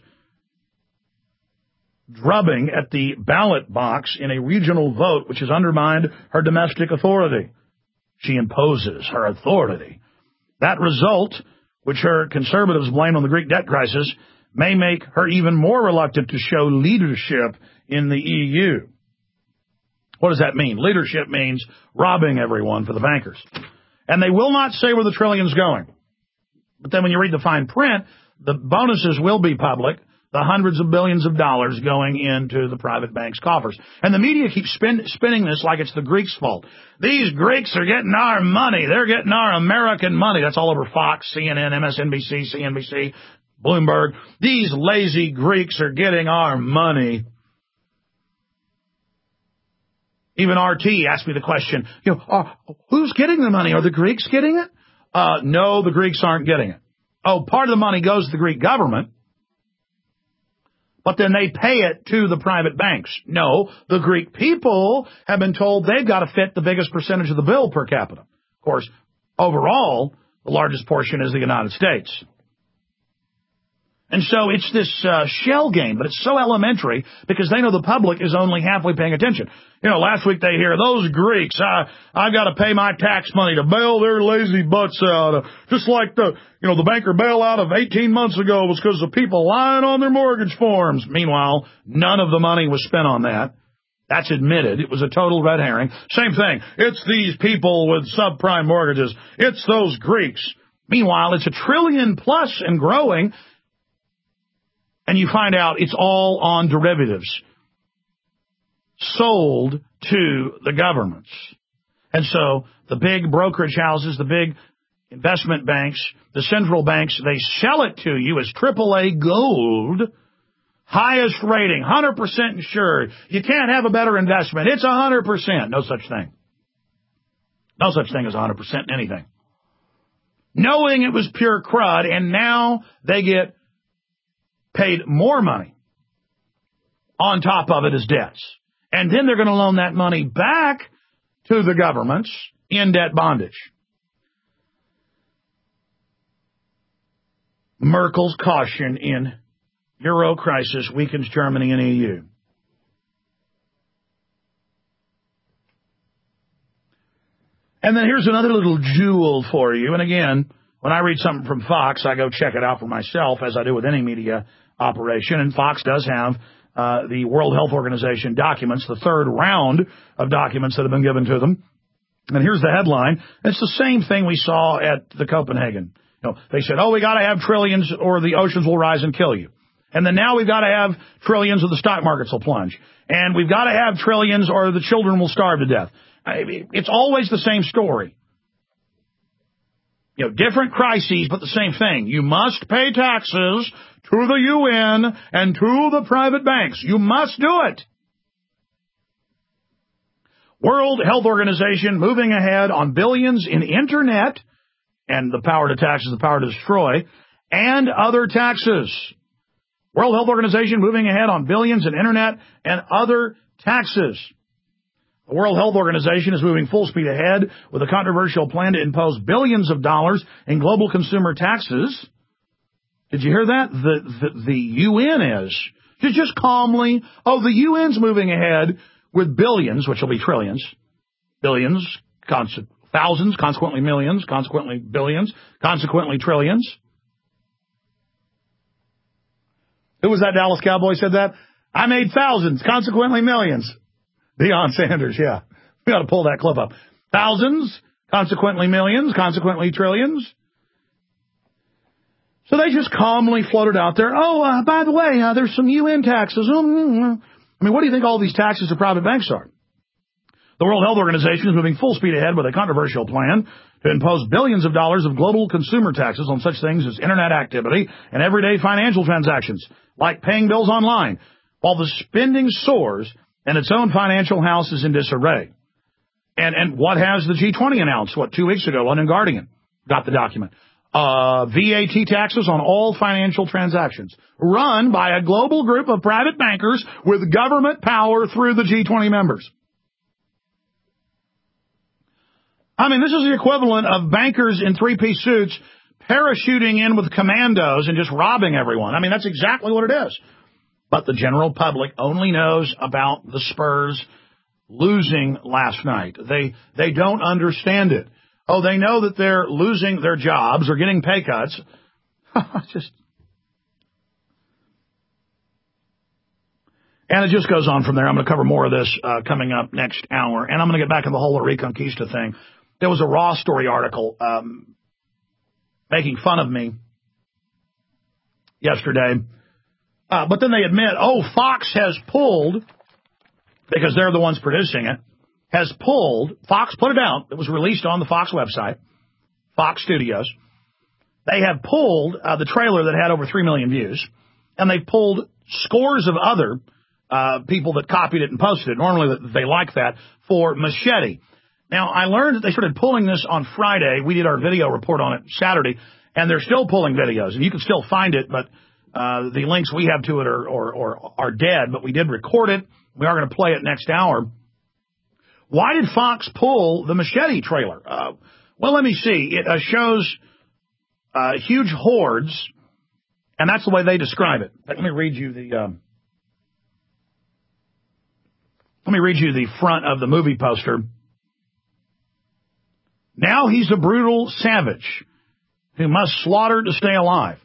Speaker 2: drubbing at the ballot box in a regional vote, which has undermined her domestic authority. She imposes her authority. That result, which her conservatives blame on the Greek debt crisis, may make her even more reluctant to show leadership in the EU. What does that mean? Leadership means robbing everyone for the bankers. And they will not say where the trillion's going. But then when you read the fine print, the bonuses will be public, the hundreds of billions of dollars going into the private banks' coffers. And the media keeps spinning this like it's the Greeks' fault. These Greeks are getting our money. They're getting our American money. That's all over Fox, CNN, MSNBC, CNBC, Bloomberg. These lazy Greeks are getting our money. Even RT asked me the question, who's getting the money? Are the Greeks getting it? No, the Greeks aren't getting it. Oh, part of the money goes to the Greek government, but then they pay it to the private banks. No, the Greek people have been told they've got to fit the biggest percentage of the bill per capita. Of course, overall, The largest portion is the United States. And so it's this shell game, but it's so elementary because they know the public is only halfway paying attention. You know, last week they hear, those Greeks, I got to pay my tax money to bail their lazy butts out. Just like the banker bailout of 18 months ago was because of people lying on their mortgage forms. Meanwhile, none of the money was spent on that. That's admitted. It was a total red herring. Same thing. It's these people with subprime mortgages. It's those Greeks. Meanwhile, it's $1 trillion plus and growing. And you find out it's all on derivatives sold to the governments. And so the big brokerage houses, the big investment banks, the central banks, they sell it to you as AAA gold, highest rating, 100% insured. You can't have a better investment. It's 100%. No such thing. No such thing as 100% anything. Knowing it was pure crud, and now they get paid more money on top of it as debts. And then they're going to loan that money back to the governments in debt bondage. Merkel's caution in Euro crisis weakens Germany and EU. And then here's another little jewel for you. And again, when I read something from Fox, I go check it out for myself, as I do with any media operation. And Fox does have the World Health Organization documents, the third round of documents that have been given to them. And here's the headline. It's the same thing we saw at the Copenhagen. They said, we got to have trillions or the oceans will rise and kill you. And then now we've got to have trillions or the stock markets will plunge. And we've got to have trillions or the children will starve to death. It's always the same story. Different crises, but the same thing. You must pay taxes to the UN and to the private banks. You must do it. World Health Organization moving ahead on billions in internet, and the power to tax is the power to destroy, and other taxes. World Health Organization moving ahead on billions in internet and other taxes. The World Health Organization is moving full speed ahead with a controversial plan to impose billions of dollars in global consumer taxes. Did you hear that? The UN is. Just calmly, the UN's moving ahead with billions, which will be trillions. Billions, thousands, consequently millions, consequently billions, consequently trillions. Who was that Dallas Cowboy said that? I made thousands, consequently millions. Deion Sanders, yeah. We got to pull that clip up. Thousands, consequently millions, consequently trillions. So they just calmly floated out there, by the way, there's some UN taxes. I mean, what do you think all these taxes to private banks are? The World Health Organization is moving full speed ahead with a controversial plan to impose billions of dollars of global consumer taxes on such things as internet activity and everyday financial transactions, like paying bills online, while the spending soars and its own financial house is in disarray. And what has the G20 announced, 2 weeks ago? London Guardian got the document. VAT taxes on all financial transactions, run by a global group of private bankers with government power through the G20 members. I mean, this is the equivalent of bankers in three-piece suits parachuting in with commandos and just robbing everyone. I mean, that's exactly what it is. But the general public only knows about the Spurs losing last night. They don't understand it. They know that they're losing their jobs or getting pay cuts. And it just goes on from there. I'm going to cover more of this coming up next hour. And I'm going to get back to the whole Reconquista thing. There was a Raw Story article making fun of me yesterday. But then they admit, Fox has pulled, because they're the ones producing it, Fox put it out. It was released on the Fox website, Fox Studios. They have pulled the trailer that had over 3 million views, and they pulled scores of other people that copied it and posted it. Normally they like that for Machete. Now, I learned that they started pulling this on Friday. We did our video report on it Saturday, and they're still pulling videos, and you can still find it, but the links we have to it are dead, but we did record it. We are going to play it next hour. Why did Fox pull the Machete trailer? Well, let me see. It shows huge hordes, and that's the way they describe it. Let me read you the front of the movie poster. Now he's a brutal savage who must slaughter to stay alive.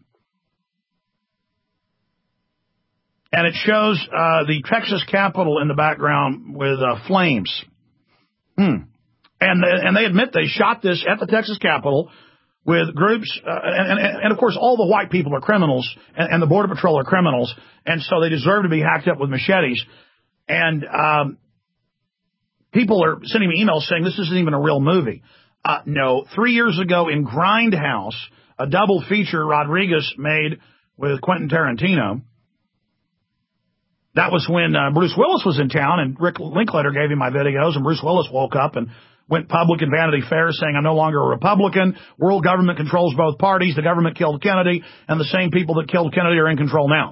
Speaker 2: And it shows the Texas Capitol in the background with flames. And they admit they shot this at the Texas Capitol with groups, and of course all the white people are criminals, and the Border Patrol are criminals, and so they deserve to be hacked up with machetes. And people are sending me emails saying this isn't even a real movie. No, 3 years ago in Grindhouse, a double feature Rodriguez made with Quentin Tarantino. That was when Bruce Willis was in town, and Rick Linklater gave him my videos, and Bruce Willis woke up and went public in Vanity Fair saying, I'm no longer a Republican. World government controls both parties. The government killed Kennedy, and the same people that killed Kennedy are in control now.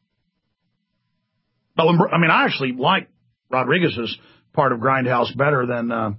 Speaker 2: But I actually like Rodriguez's part of Grindhouse better than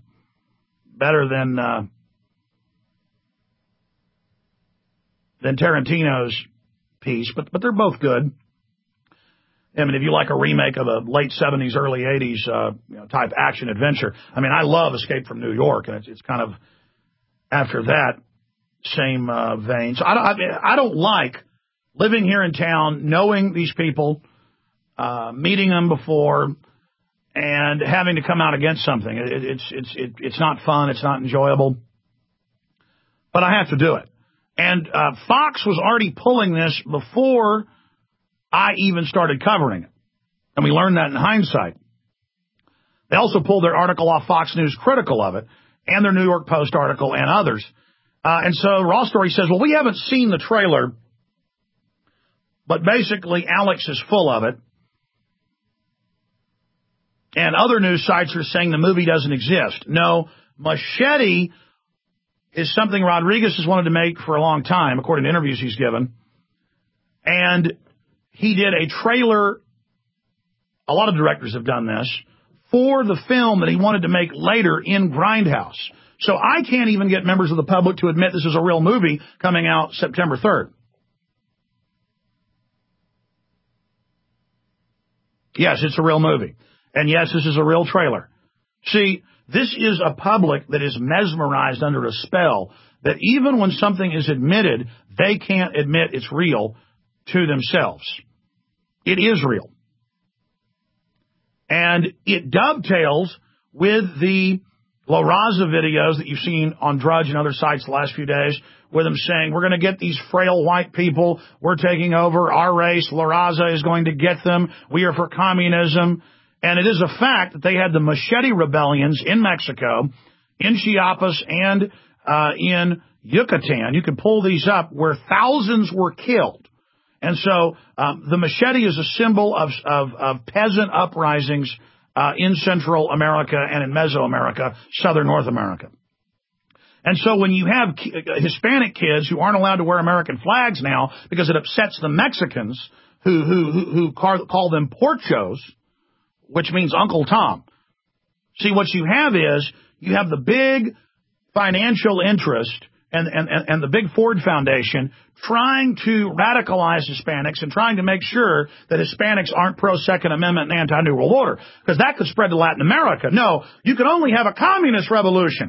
Speaker 2: Tarantino's piece, but they're both good. I mean, if you like a remake of a late 70s, early 80s type action adventure, I love Escape from New York, and it's kind of after that same vein. So I don't like living here in town, knowing these people, meeting them before, and having to come out against something. It's not fun. It's not enjoyable. But I have to do it. And Fox was already pulling this before I even started covering it. And we learned that in hindsight. They also pulled their article off Fox News critical of it, and their New York Post article and others. And so Raw Story says, well, we haven't seen the trailer, but basically Alex is full of it. And other news sites are saying the movie doesn't exist. No, Machete is something Rodriguez has wanted to make for a long time, according to interviews he's given. And he did a trailer, a lot of directors have done this, for the film that he wanted to make later in Grindhouse. So I can't even get members of the public to admit this is a real movie coming out September 3rd. Yes, it's a real movie. And yes, this is a real trailer. See, this is a public that is mesmerized under a spell that even when something is admitted, they can't admit it's real to themselves. It is real. And it dovetails with the La Raza videos that you've seen on Drudge and other sites the last few days, with them saying, we're going to get these frail white people, we're taking over our race, La Raza is going to get them, we are for communism. And it is a fact that they had the Machete rebellions in Mexico, in Chiapas, and in Yucatan. You can pull these up, where thousands were killed. And so the machete is a symbol of peasant uprisings in Central America and in Mesoamerica, Southern North America. And so when you have Hispanic kids who aren't allowed to wear American flags now because it upsets the Mexicans who call them porchos, which means Uncle Tom. See, what you have is you have the big financial interest and the big Ford Foundation trying to radicalize Hispanics and trying to make sure that Hispanics aren't pro-Second Amendment and anti-New World Order, because that could spread to Latin America. No, you can only have a communist revolution.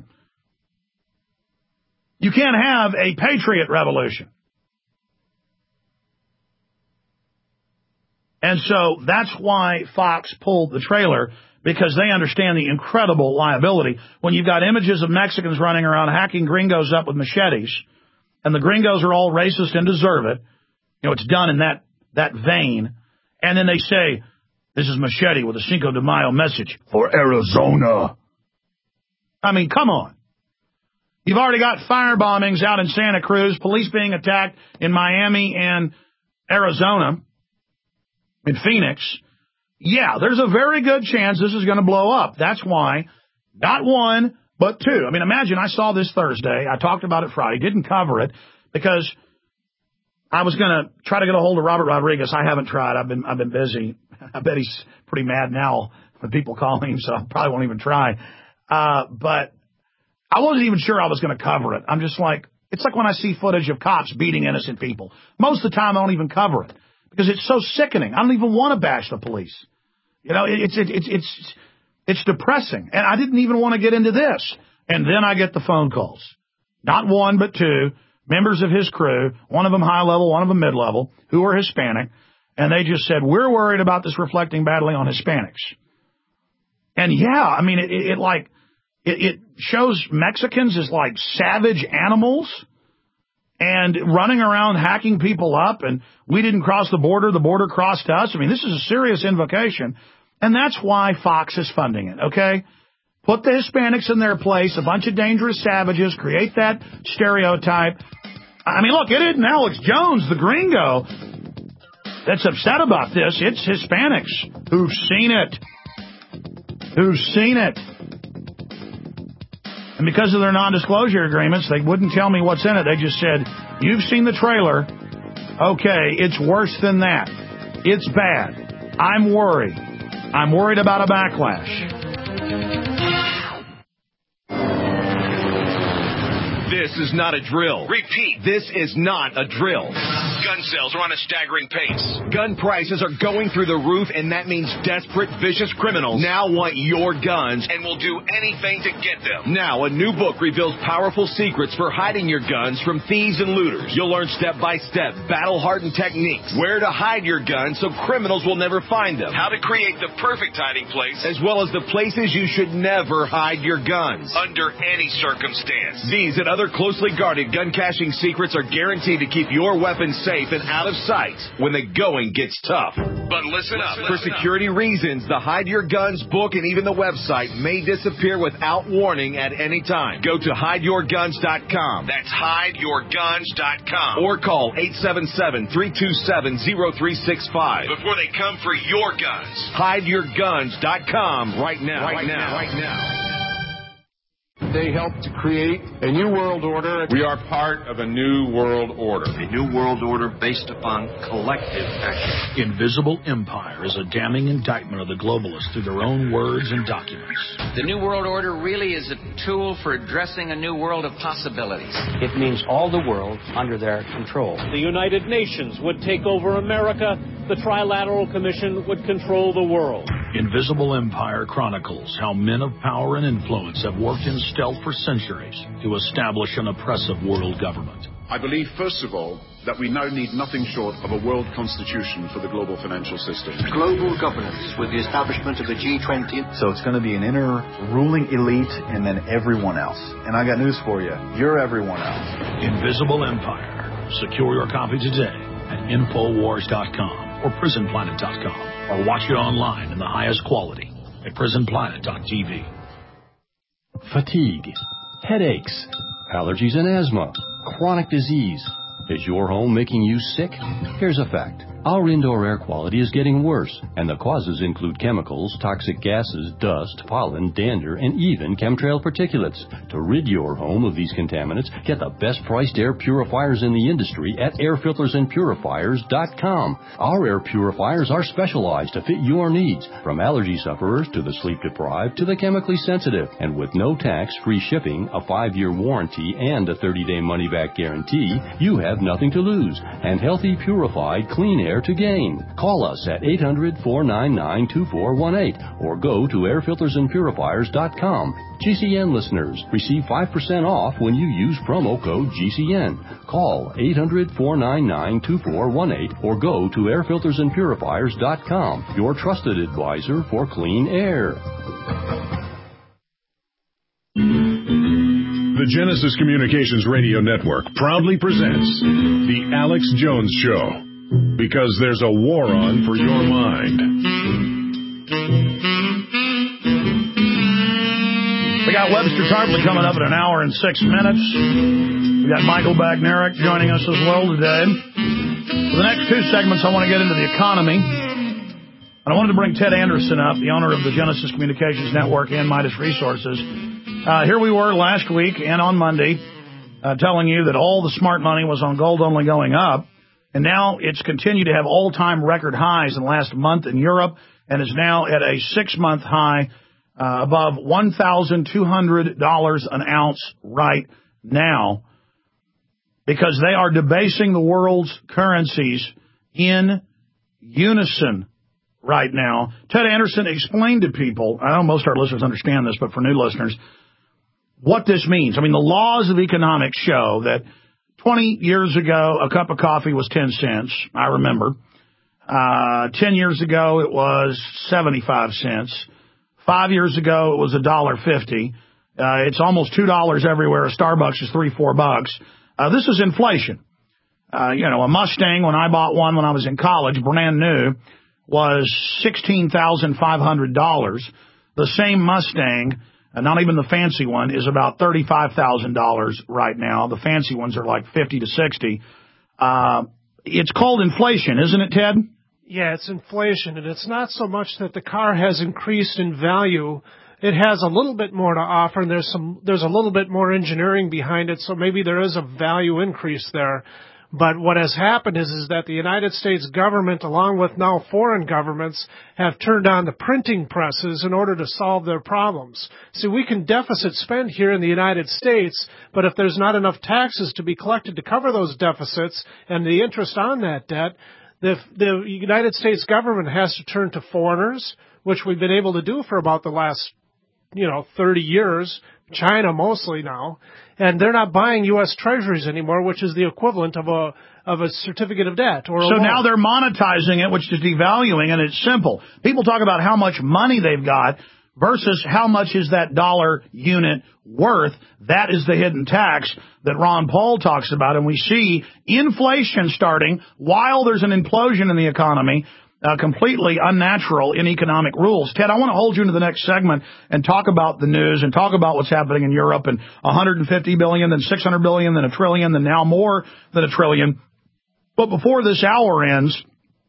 Speaker 2: You can't have a patriot revolution. And so that's why Fox pulled the trailer, because they understand the incredible liability. When you've got images of Mexicans running around hacking gringos up with machetes, and the gringos are all racist and deserve it, it's done in that vein, and then they say, this is Machete with a Cinco de Mayo message for Arizona. I mean, come on. You've already got fire bombings out in Santa Cruz, police being attacked in Miami and Arizona, in Phoenix. Yeah, there's a very good chance this is going to blow up. That's why, not one, but two. I mean, imagine I saw this Thursday. I talked about it Friday, didn't cover it because I was going to try to get a hold of Robert Rodriguez. I haven't tried. I've been busy. I bet he's pretty mad now when people call him, so I probably won't even try. But I wasn't even sure I was going to cover it. I'm just like, It's like when I see footage of cops beating innocent people. Most of the time, I don't even cover it because it's so sickening. I don't even want to bash the police. You know, it's depressing. And I didn't even want to get into this. And then I get the phone calls. Not one, but two. Members of his crew, one of them high level, one of them mid level, who are Hispanic. And they just said, we're worried about this reflecting badly on Hispanics. And yeah, I mean, it shows Mexicans as like savage animals and running around hacking people up. And we didn't cross the border crossed us. I mean, this is a serious invocation. And that's why Fox is funding it, okay? Put the Hispanics in their place, a bunch of dangerous savages, create that stereotype. I mean, look, it isn't Alex Jones, the gringo, that's upset about this. It's Hispanics who've seen it. And because of their non-disclosure agreements, they wouldn't tell me what's in it. They just said, you've seen the trailer. Okay, it's worse than that. It's bad. I'm worried. I'm worried about a backlash.
Speaker 6: This is not a drill. Repeat, this is not a drill. Gun sales are on a staggering pace. Gun prices are going through the roof, and that means desperate, vicious criminals now want your guns and will do anything to get them. Now, a new book reveals powerful secrets for hiding your guns from thieves and looters. You'll learn step-by-step, battle-hardened techniques, where to hide your guns so criminals will never find them, how to create the perfect hiding place, as well as the places you should never hide your guns, under any circumstance. These and other closely guarded gun caching secrets are guaranteed to keep your weapons safe and out of sight when the going gets tough. But listen up. For security reasons, the Hide Your Guns book and even the website may disappear without warning at any time. Go to hideyourguns.com. That's hideyourguns.com. Or call 877-327-0365 before they come for your guns. Hideyourguns.com right now.
Speaker 8: They helped to create a new world order. We are part of a new world order.
Speaker 13: A new world order based upon collective action.
Speaker 21: Invisible Empire is a damning indictment of the globalists through their own words and documents.
Speaker 9: The new world order really is a tool for addressing a new world of possibilities.
Speaker 10: It means all the world under their control.
Speaker 11: The United Nations would take over America. The Trilateral Commission would control the world.
Speaker 21: Invisible Empire chronicles how men of power and influence have worked in stealth for centuries to establish an oppressive world government.
Speaker 12: I believe, first of all, that we now need nothing short of a world constitution for the global financial system.
Speaker 13: Global governance with the establishment of the G20.
Speaker 14: So it's going to be an inner ruling elite and then everyone else. And I got news for you. You're everyone else.
Speaker 21: Invisible Empire. Secure your copy today at Infowars.com or PrisonPlanet.com, or watch it online in the highest quality at PrisonPlanet.tv.
Speaker 3: Fatigue, headaches, allergies and asthma, chronic disease. Is your home making you sick? Here's a fact. Our indoor air quality is getting worse, and the causes include chemicals, toxic gases, dust, pollen, dander, and even chemtrail particulates. To rid your home of these contaminants, get the best-priced air purifiers in the industry at airfiltersandpurifiers.com. Our air purifiers are specialized to fit your needs, from allergy sufferers to the sleep-deprived to the chemically sensitive. And with no tax, free shipping, a 5-year warranty, and a 30-day money-back guarantee, you have nothing to lose, and healthy, purified, clean air to gain. Call us at 800-499-2418 or go to airfiltersandpurifiers.com. GCN listeners receive 5% off when you use promo code GCN. Call 800-499-2418 or go to airfiltersandpurifiers.com, your trusted advisor for clean air.
Speaker 1: The Genesis Communications Radio Network proudly presents The Alex Jones Show, because there's a war on for your mind.
Speaker 2: We got Webster Tarpley coming up in an hour and 6 minutes. We got Michael Bagnerick joining us as well today. For the next two segments, I want to get into the economy. And I wanted to bring Ted Anderson up, the owner of the Genesis Communications Network and Midas Resources. Here we were last week and on Monday telling you that all the smart money was on gold only going up. And now it's continued to have all-time record highs in the last month in Europe and is now at a 6-month high above $1,200 an ounce right now. because they are debasing the world's currencies in unison right now. Ted Anderson explained to people, I know most of our listeners understand this, but for new listeners, what this means. I mean, the laws of economics show that 20 years ago, a cup of coffee was 10 cents. I remember. 10 years ago, it was 75 cents. 5 years ago, it was $1.50. It's almost $2 everywhere. A Starbucks is $3-4. This is inflation. A Mustang, when I bought one when I was in college, brand new, was $16,500. The same Mustang, not even the fancy one, is about $35,000 right now. The fancy ones are like 50 to 60. It's called inflation, isn't it, Ted?
Speaker 5: Yeah, it's inflation, and it's not so much that the car has increased in value. It has a little bit more to offer, and there's a little bit more engineering behind it, so maybe there is a value increase there. But what has happened is that the United States government, along with now foreign governments, have turned on the printing presses in order to solve their problems. See, we can deficit spend here in the United States, but if there's not enough taxes to be collected to cover those deficits and the interest on that debt, the United States government has to turn to foreigners, which we've been able to do for about the last 30 years, China mostly now, and they're not buying U.S. treasuries anymore, which is the equivalent of a certificate of debt. Or a loan.
Speaker 2: Now they're monetizing it, which is devaluing, and it's simple. People talk about how much money they've got versus how much is that dollar unit worth. That is the hidden tax that Ron Paul talks about, and we see inflation starting while there's an implosion in the economy. Completely unnatural in economic rules. Ted, I want to hold you into the next segment and talk about the news and talk about what's happening in Europe and $150 billion, then $600 billion, then $1 trillion, then now more than $1 trillion. But before this hour ends,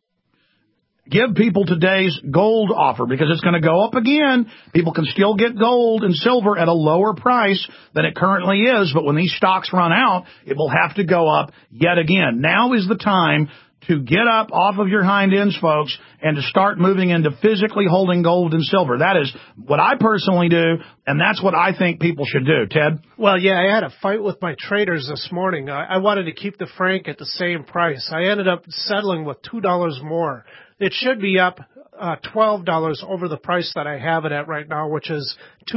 Speaker 2: give people today's gold offer because it's going to go up again. People can still get gold and silver at a lower price than it currently is, but when these stocks run out, it will have to go up yet again. Now is the time to get up off of your hind ends, folks, and to start moving into physically holding gold and silver. That is what I personally do, and that's what I think people should do. Ted?
Speaker 5: Well, yeah, I had a fight with my traders this morning. I wanted to keep the franc at the same price. I ended up settling with $2 more. It should be up $12 over the price that I have it at right now, which is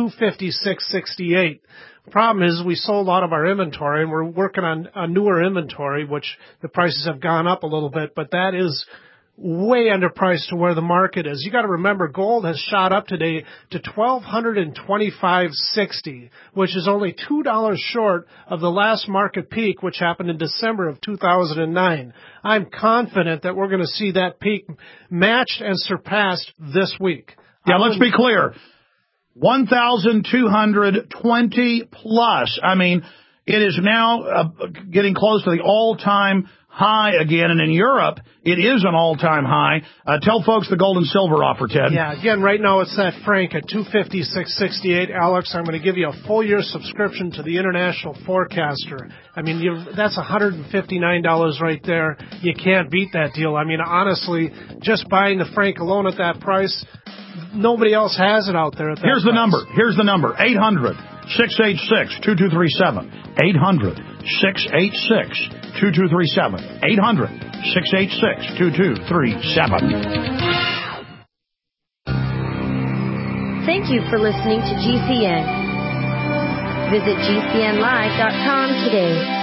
Speaker 5: $256.68. The problem is we sold out of our inventory, and we're working on a newer inventory, which the prices have gone up a little bit, but that is way underpriced to where the market is. You got to remember, gold has shot up today to $1,225.60, which is only $2 short of the last market peak, which happened in December of 2009. I'm confident that we're going to see that peak matched and surpassed this week.
Speaker 2: Yeah, let's be clear. 1,220 plus. I mean, it is now getting close to the all-time high again, and in Europe, it is an all-time high. Tell folks the gold and silver offer, Ted.
Speaker 5: Yeah, again, right now it's that franc at $256.68. Alex, I'm going to give you a full-year subscription to the International Forecaster. I mean, that's $159 right there. You can't beat that deal. I mean, honestly, just buying the franc alone at that price, nobody else has it out there at that
Speaker 2: Here's the number. 800-686-2237. 800-686-2237. 800-686-2237.
Speaker 7: Thank you for listening to GCN. Visit GCNlive.com today.